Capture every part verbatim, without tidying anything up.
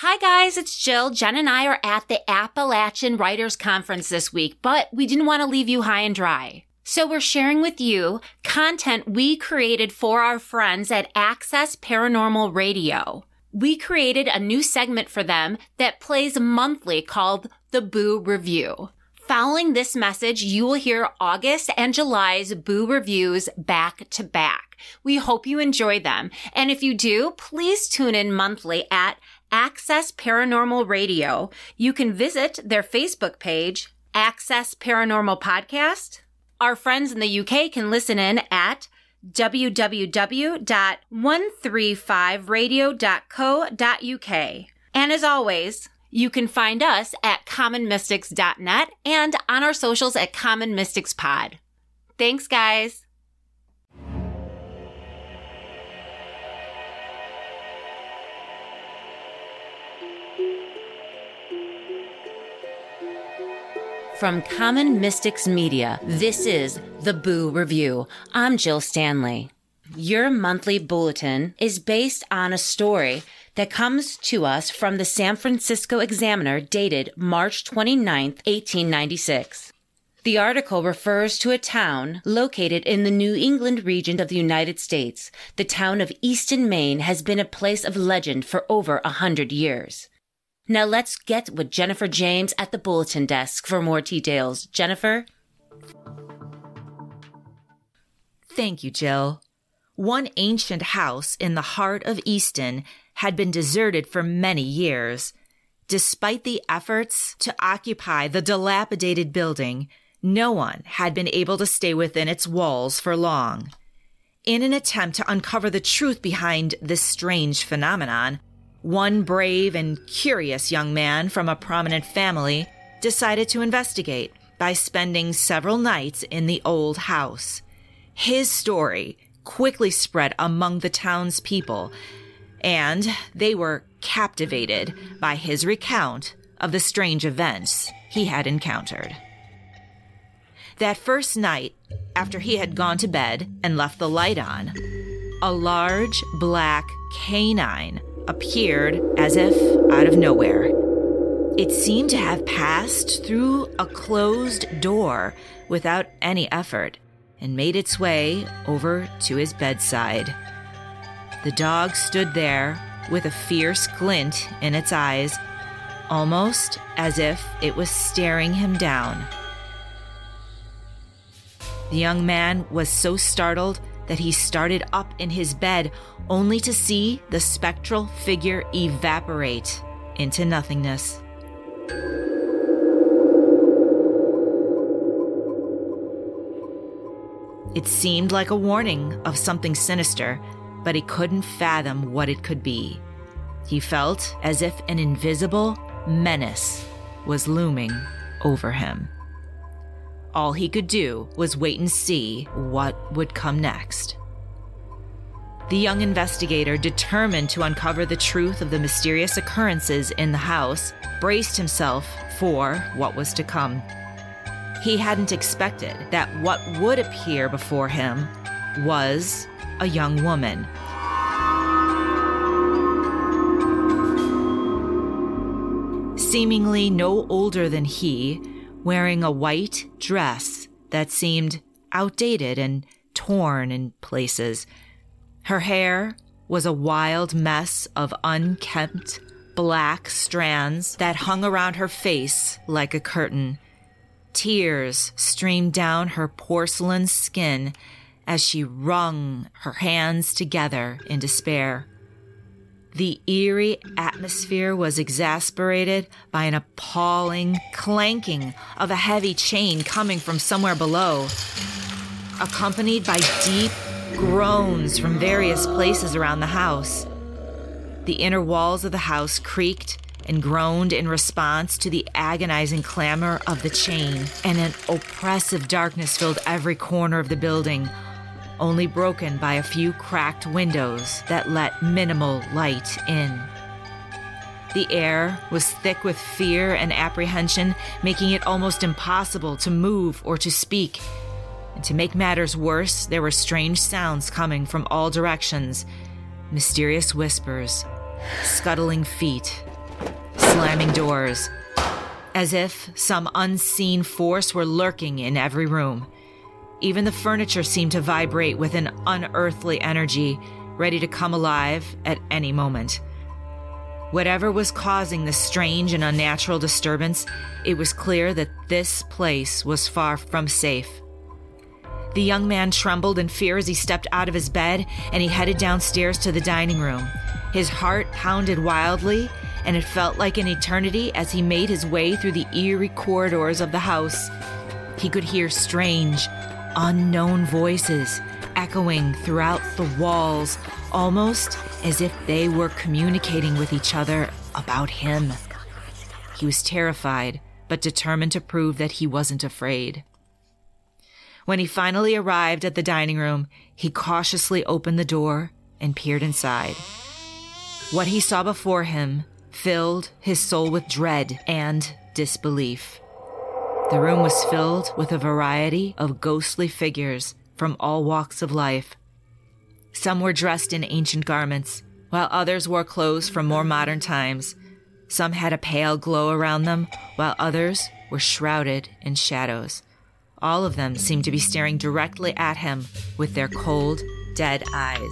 Hi guys, it's Jill. Jen and I are at the Appalachian Writers Conference this week, but we didn't want to leave you high and dry. So we're sharing with you content we created for our friends at Access Paranormal Radio. We created a new segment for them that plays monthly called The Boo Review. Following this message, you will hear August and July's Boo Reviews back to back. We hope you enjoy them. And if you do, please tune in monthly at Access Paranormal Radio. You can visit their Facebook page, Access Paranormal Podcast. Our friends in the U K can listen in at w w w dot one three five radio dot co dot u k. And as always, you can find us at common mystics dot net and on our socials at Common Mystics Pod. Thanks, guys. From Common Mystics Media, this is The Boo Review. I'm Jill Stanley. Your monthly bulletin is based on a story that comes to us from the San Francisco Examiner dated March twenty-ninth, eighteen ninety-six. The article refers to a town located in the New England region of the United States. The town of Easton, Maine has been a place of legend for over a hundred years. Now let's get with Jennifer James at the bulletin desk for more details. Jennifer? Thank you, Jill. One ancient house in the heart of Easton had been deserted for many years. Despite the efforts to occupy the dilapidated building, no one had been able to stay within its walls for long. In an attempt to uncover the truth behind this strange phenomenon, one brave and curious young man from a prominent family decided to investigate by spending several nights in the old house. His story quickly spread among the townspeople, and they were captivated by his recount of the strange events he had encountered. That first night, after he had gone to bed and left the light on, a large black canine appeared as if out of nowhere. It seemed to have passed through a closed door without any effort and made its way over to his bedside. The dog stood there with a fierce glint in its eyes, almost as if it was staring him down. The young man was so startled that he started up in his bed only to see the spectral figure evaporate into nothingness. It seemed like a warning of something sinister, but he couldn't fathom what it could be. He felt as if an invisible menace was looming over him. All he could do was wait and see what would come next. The young investigator, determined to uncover the truth of the mysterious occurrences in the house, braced himself for what was to come. He hadn't expected that what would appear before him was a young woman. Seemingly no older than he, wearing a white dress that seemed outdated and torn in places. Her hair was a wild mess of unkempt black strands that hung around her face like a curtain. Tears streamed down her porcelain skin as she wrung her hands together in despair. The eerie atmosphere was exasperated by an appalling clanking of a heavy chain coming from somewhere below, accompanied by deep groans from various places around the house. The inner walls of the house creaked and groaned in response to the agonizing clamor of the chain, and an oppressive darkness filled every corner of the building, only broken by a few cracked windows that let minimal light in. The air was thick with fear and apprehension, making it almost impossible to move or to speak. And to make matters worse, there were strange sounds coming from all directions, mysterious whispers, scuttling feet, slamming doors, as if some unseen force were lurking in every room. Even the furniture seemed to vibrate with an unearthly energy, ready to come alive at any moment. Whatever was causing this strange and unnatural disturbance, it was clear that this place was far from safe. The young man trembled in fear as he stepped out of his bed, and he headed downstairs to the dining room. His heart pounded wildly, and it felt like an eternity as he made his way through the eerie corridors of the house. He could hear strange, unknown voices echoing throughout the walls, almost as if they were communicating with each other about him. He was terrified, but determined to prove that he wasn't afraid. When he finally arrived at the dining room, he cautiously opened the door and peered inside. What he saw before him filled his soul with dread and disbelief. The room was filled with a variety of ghostly figures from all walks of life. Some were dressed in ancient garments, while others wore clothes from more modern times. Some had a pale glow around them, while others were shrouded in shadows. All of them seemed to be staring directly at him with their cold, dead eyes.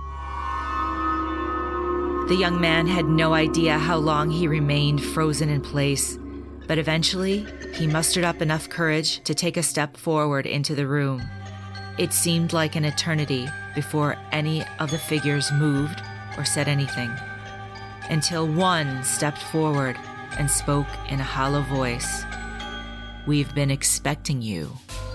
The young man had no idea how long he remained frozen in place, but eventually he mustered up enough courage to take a step forward into the room. It seemed like an eternity before any of the figures moved or said anything, until one stepped forward and spoke in a hollow voice. "We've been expecting you."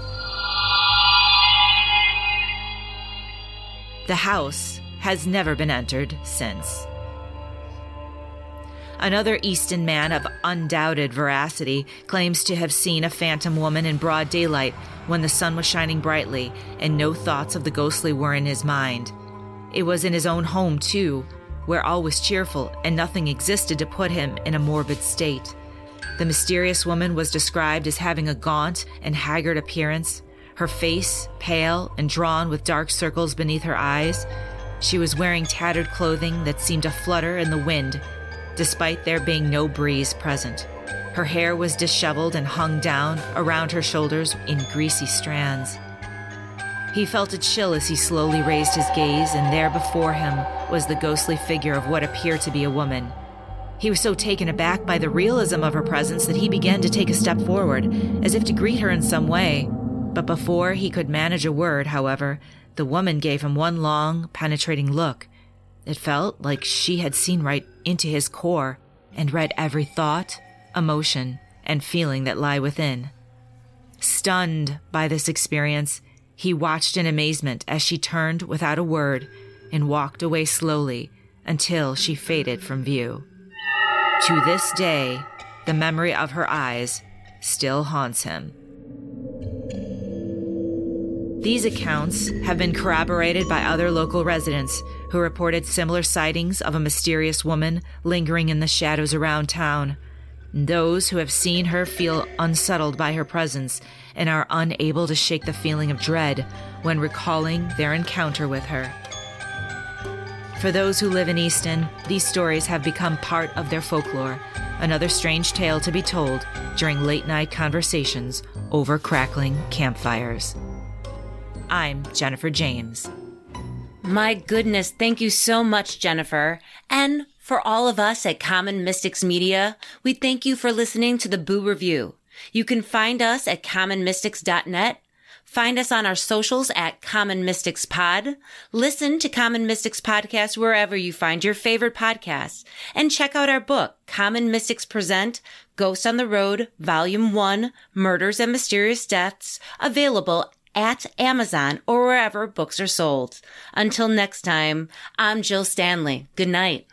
The house has never been entered since. Another Easton man of undoubted veracity claims to have seen a phantom woman in broad daylight when the sun was shining brightly and no thoughts of the ghostly were in his mind. It was in his own home, too, where all was cheerful and nothing existed to put him in a morbid state. The mysterious woman was described as having a gaunt and haggard appearance, her face pale and drawn with dark circles beneath her eyes. She was wearing tattered clothing that seemed to flutter in the wind, despite there being no breeze present. Her hair was disheveled and hung down around her shoulders in greasy strands. He felt a chill as he slowly raised his gaze, and there before him was the ghostly figure of what appeared to be a woman. He was so taken aback by the realism of her presence that he began to take a step forward, as if to greet her in some way. But before he could manage a word, however, the woman gave him one long, penetrating look. It felt like she had seen right into his core and read every thought, emotion, and feeling that lie within. Stunned by this experience, he watched in amazement as she turned without a word and walked away slowly until she faded from view. To this day, the memory of her eyes still haunts him. These accounts have been corroborated by other local residents who reported similar sightings of a mysterious woman lingering in the shadows around town. Those who have seen her feel unsettled by her presence and are unable to shake the feeling of dread when recalling their encounter with her. For those who live in Easton, these stories have become part of their folklore, another strange tale to be told during late-night conversations over crackling campfires. I'm Jennifer James. My goodness, thank you so much, Jennifer. And for all of us at Common Mystics Media, we thank you for listening to the Boo Review. You can find us at common mystics dot net. Find us on our socials at Common Mystics Pod. Listen to Common Mystics Podcast wherever you find your favorite podcasts. And check out our book, Common Mystics Present Ghosts on the Road, Volume one, Murders and Mysterious Deaths, available at Amazon or wherever books are sold. Until next time, I'm Jill Stanley. Good night.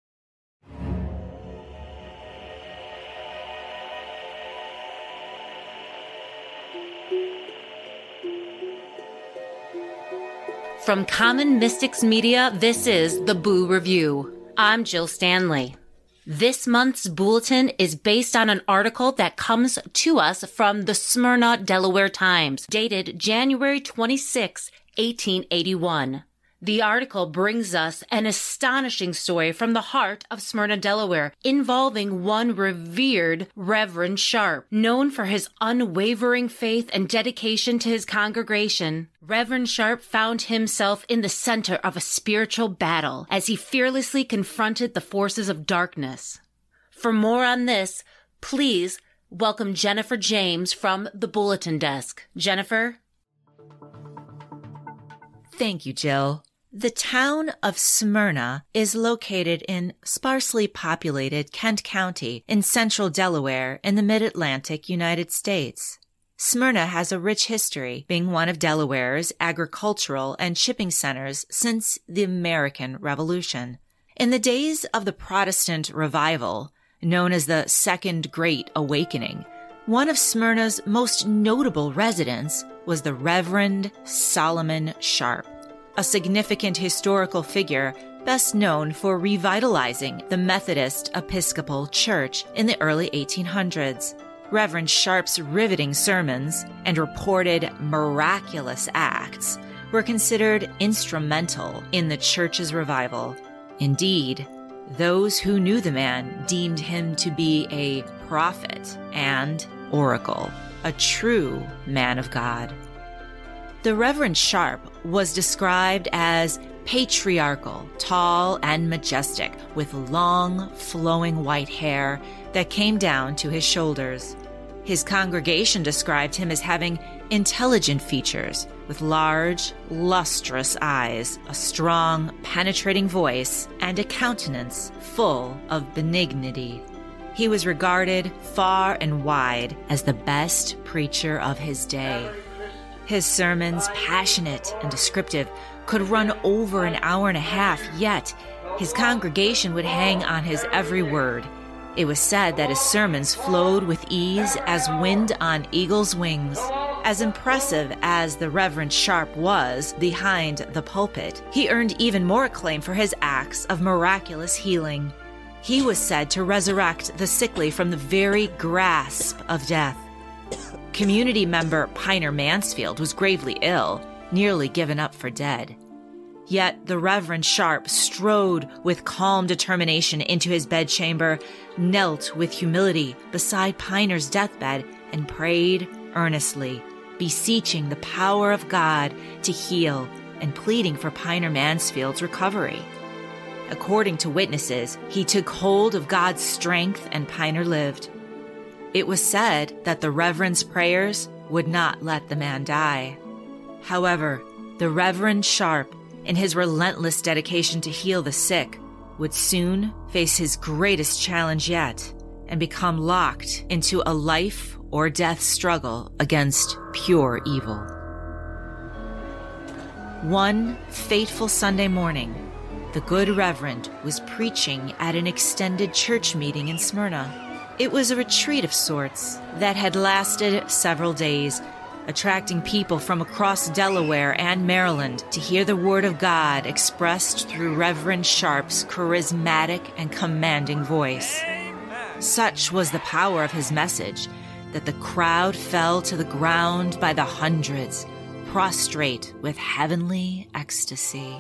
From Common Mystics Media, this is the Boo Review. I'm Jill Stanley. This month's bulletin is based on an article that comes to us from the Smyrna, Delaware Times, dated January twenty-sixth, eighteen eighty-one. The article brings us an astonishing story from the heart of Smyrna, Delaware, involving one revered Reverend Sharp. Known for his unwavering faith and dedication to his congregation, Reverend Sharp found himself in the center of a spiritual battle as he fearlessly confronted the forces of darkness. For more on this, please welcome Jennifer James from the Bulletin Desk. Jennifer? Thank you, Jill. The town of Smyrna is located in sparsely populated Kent County in central Delaware in the mid-Atlantic United States. Smyrna has a rich history, being one of Delaware's agricultural and shipping centers since the American Revolution. In the days of the Protestant Revival, known as the Second Great Awakening, one of Smyrna's most notable residents was the Reverend Solomon Sharp, a significant historical figure best known for revitalizing the Methodist Episcopal Church in the early eighteen hundreds. Reverend Sharp's riveting sermons and reported miraculous acts were considered instrumental in the church's revival. Indeed, those who knew the man deemed him to be a prophet and oracle, a true man of God. The Reverend Sharp was described as patriarchal, tall and majestic, with long, flowing white hair that came down to his shoulders. His congregation described him as having intelligent features, with large, lustrous eyes, a strong, penetrating voice, and a countenance full of benignity. He was regarded far and wide as the best preacher of his day. His sermons, passionate and descriptive, could run over an hour and a half, yet his congregation would hang on his every word. It was said that his sermons flowed with ease as wind on eagle's wings. As impressive as the Reverend Sharp was behind the pulpit, he earned even more acclaim for his acts of miraculous healing. He was said to resurrect the sickly from the very grasp of death. Community member Piner Mansfield was gravely ill, nearly given up for dead. Yet the Reverend Sharp strode with calm determination into his bedchamber, knelt with humility beside Piner's deathbed, and prayed earnestly, beseeching the power of God to heal and pleading for Piner Mansfield's recovery. According to witnesses, he took hold of God's strength and Piner lived. It was said that the Reverend's prayers would not let the man die. However, the Reverend Sharp, in his relentless dedication to heal the sick, would soon face his greatest challenge yet and become locked into a life or death struggle against pure evil. One fateful Sunday morning, the good Reverend was preaching at an extended church meeting in Smyrna. It was a retreat of sorts that had lasted several days, attracting people from across Delaware and Maryland to hear the Word of God expressed through Reverend Sharp's charismatic and commanding voice. Such was the power of his message that the crowd fell to the ground by the hundreds, prostrate with heavenly ecstasy.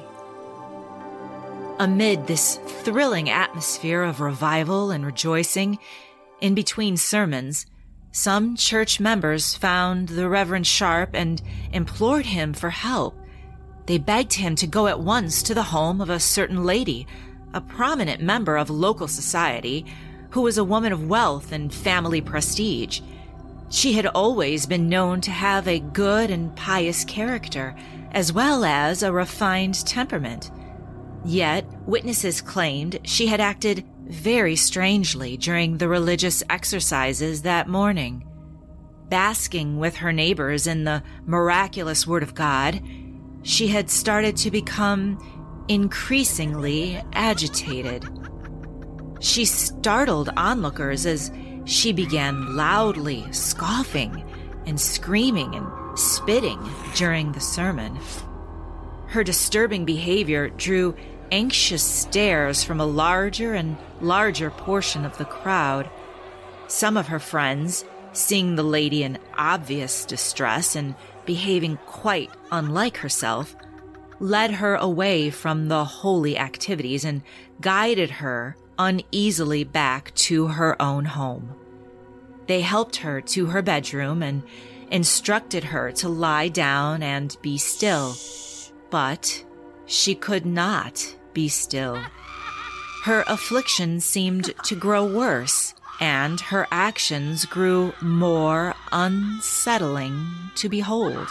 Amid this thrilling atmosphere of revival and rejoicing, in between sermons, some church members found the Reverend Sharp and implored him for help. They begged him to go at once to the home of a certain lady, a prominent member of local society, who was a woman of wealth and family prestige. She had always been known to have a good and pious character, as well as a refined temperament. Yet, witnesses claimed she had acted very strangely during the religious exercises that morning. Basking with her neighbors in the miraculous Word of God, she had started to become increasingly agitated. She startled onlookers as she began loudly scoffing and screaming and spitting during the sermon. Her disturbing behavior drew anxious stares from a larger and larger portion of the crowd. Some of her friends, seeing the lady in obvious distress and behaving quite unlike herself, led her away from the holy activities and guided her uneasily back to her own home. They helped her to her bedroom and instructed her to lie down and be still, but she could not be still. Her affliction seemed to grow worse, and her actions grew more unsettling to behold.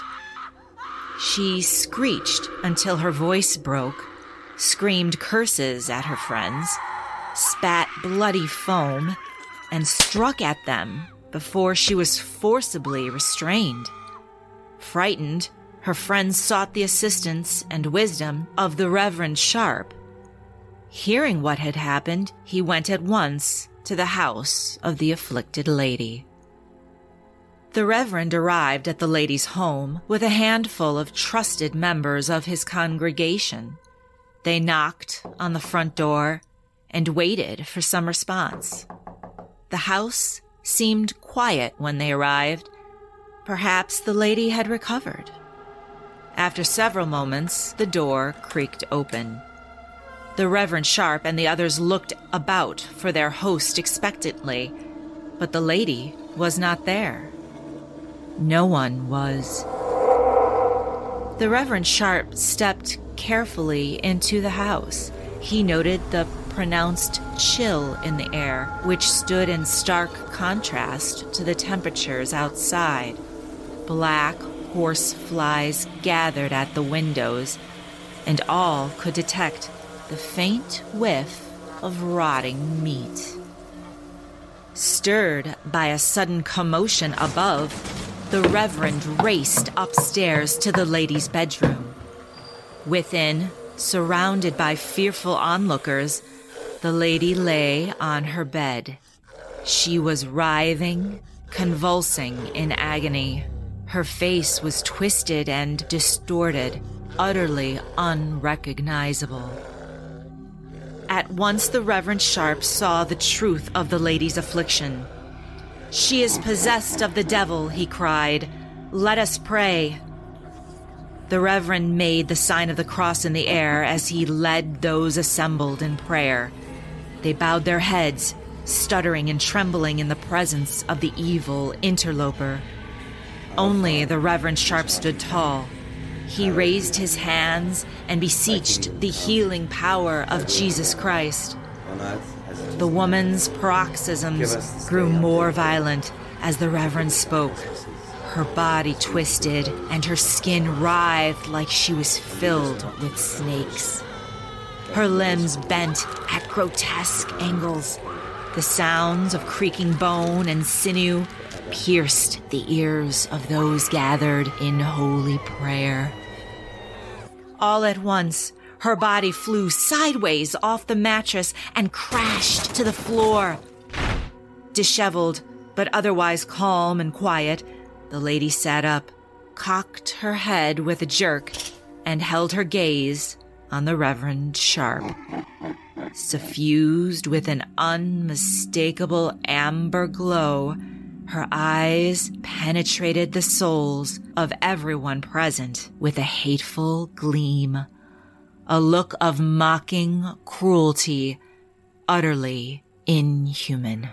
She screeched until her voice broke, screamed curses at her friends, spat bloody foam, and struck at them before she was forcibly restrained. Frightened, her friends sought the assistance and wisdom of the Reverend Sharp. Hearing what had happened, he went at once to the house of the afflicted lady. The Reverend arrived at the lady's home with a handful of trusted members of his congregation. They knocked on the front door and waited for some response. The house seemed quiet when they arrived. Perhaps the lady had recovered. After several moments, the door creaked open. The Reverend Sharp and the others looked about for their host expectantly, but the lady was not there. No one was. The Reverend Sharp stepped carefully into the house. He noted the pronounced chill in the air, which stood in stark contrast to the temperatures outside. Black horse flies gathered at the windows, and all could detect the faint whiff of rotting meat. Stirred by a sudden commotion above, the Reverend raced upstairs to the lady's bedroom. Within, surrounded by fearful onlookers, the lady lay on her bed. She was writhing, convulsing in agony. Her face was twisted and distorted, utterly unrecognizable. At once the Reverend Sharp saw the truth of the lady's affliction. "She is possessed of the devil," he cried. "Let us pray." The Reverend made the sign of the cross in the air as he led those assembled in prayer. They bowed their heads, stuttering and trembling in the presence of the evil interloper. Only the Reverend Sharp stood tall. He raised his hands and beseeched the healing power of Jesus Christ. The woman's paroxysms grew more violent as the Reverend spoke. Her body twisted and her skin writhed like she was filled with snakes. Her limbs bent at grotesque angles. The sounds of creaking bone and sinew pierced the ears of those gathered in holy prayer. All at once, her body flew sideways off the mattress and crashed to the floor. Disheveled, but otherwise calm and quiet, the lady sat up, cocked her head with a jerk, and held her gaze on the Reverend Sharp. Suffused with an unmistakable amber glow, her eyes penetrated the souls of everyone present with a hateful gleam, a look of mocking cruelty, utterly inhuman.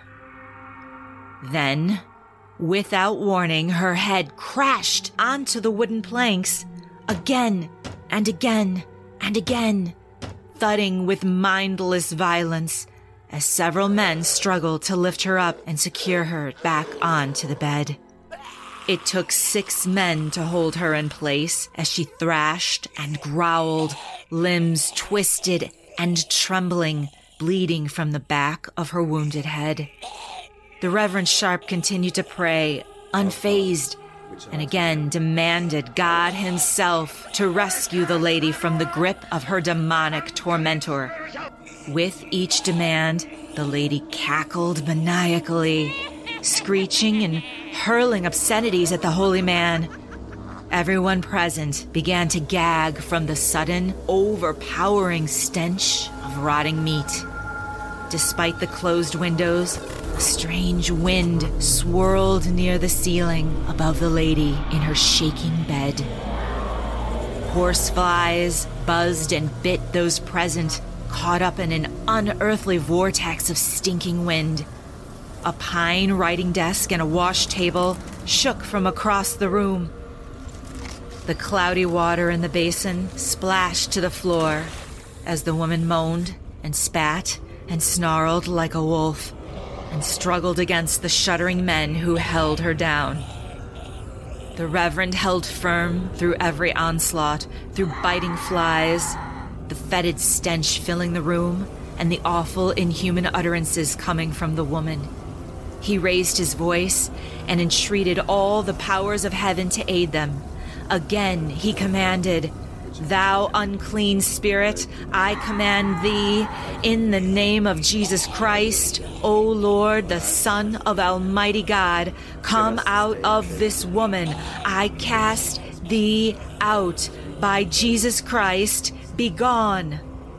Then, without warning, her head crashed onto the wooden planks, again and again and again, thudding with mindless violence, as several men struggled to lift her up and secure her back onto the bed. It took six men to hold her in place as she thrashed and growled, limbs twisted and trembling, bleeding from the back of her wounded head. The Reverend Sharp continued to pray, unfazed, and again demanded God himself to rescue the lady from the grip of her demonic tormentor. With each demand, the lady cackled maniacally, screeching and hurling obscenities at the holy man. Everyone present began to gag from the sudden, overpowering stench of rotting meat. Despite the closed windows, a strange wind swirled near the ceiling above the lady in her shaking bed. Horseflies buzzed and bit those present, caught up in an unearthly vortex of stinking wind. A pine writing desk and a wash table shook from across the room. The cloudy water in the basin splashed to the floor as the woman moaned and spat and snarled like a wolf and struggled against the shuddering men who held her down. The Reverend held firm through every onslaught, through biting flies, the fetid stench filling the room, and the awful, inhuman utterances coming from the woman. He raised his voice and entreated all the powers of heaven to aid them. Again he commanded, "Thou unclean spirit, I command thee, in the name of Jesus Christ, O Lord, the Son of Almighty God, come out of this woman. I cast thee out. By Jesus Christ, be gone."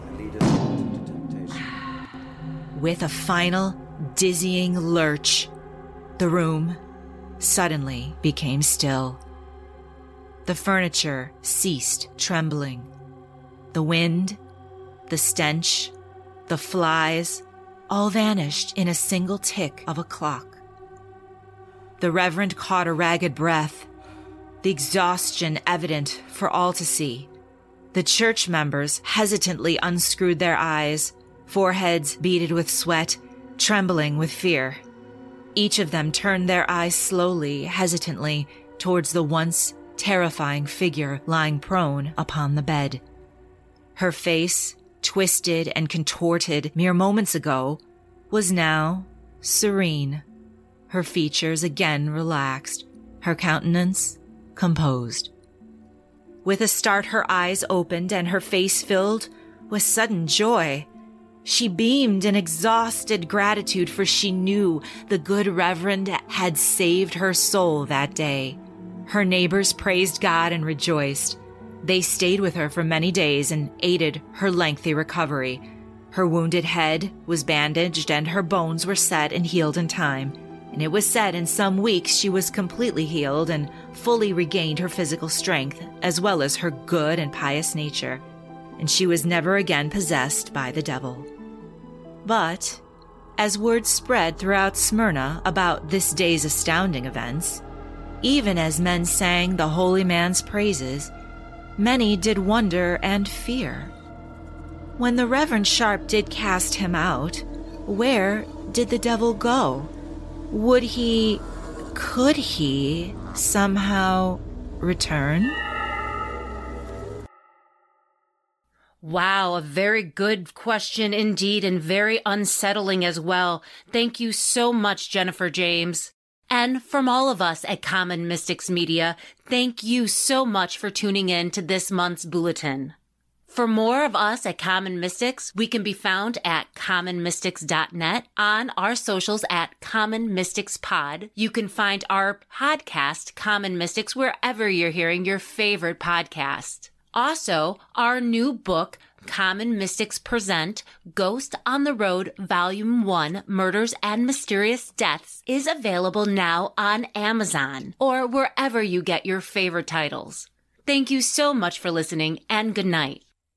With a final dizzying lurch, the room suddenly became still. The furniture ceased trembling. The wind, the stench, the flies, all vanished in a single tick of a clock. The Reverend caught a ragged breath, the exhaustion evident for all to see. The church members hesitantly unscrewed their eyes, foreheads beaded with sweat, trembling with fear. Each of them turned their eyes slowly, hesitantly, towards the once terrifying figure lying prone upon the bed. Her face, twisted and contorted mere moments ago, was now serene, her features again relaxed, her countenance composed. With a start, her eyes opened and her face filled with sudden joy. She beamed in exhausted gratitude, for she knew the good Reverend had saved her soul that day. Her neighbors praised God and rejoiced. They stayed with her for many days and aided her lengthy recovery. Her wounded head was bandaged and her bones were set and healed in time. And it was said in some weeks she was completely healed and fully regained her physical strength, as well as her good and pious nature. And she was never again possessed by the devil. But, as word spread throughout Smyrna about this day's astounding events, even as men sang the holy man's praises, many did wonder and fear. When the Reverend Sharp did cast him out, where did the devil go? Would he, could he, somehow return? Wow, a very good question indeed, and very unsettling as well. Thank you so much, Jennifer James. And from all of us at Common Mystics Media, thank you so much for tuning in to this month's bulletin. For more of us at Common Mystics, we can be found at common mystics dot net, on our socials at Common Mystics Pod. You can find our podcast, Common Mystics, wherever you're hearing your favorite podcast. Also, our new book, Common Mystics Present Ghost on the Road Volume one, Murders and Mysterious Deaths, is available now on Amazon or wherever you get your favorite titles. Thank you so much for listening, and good night.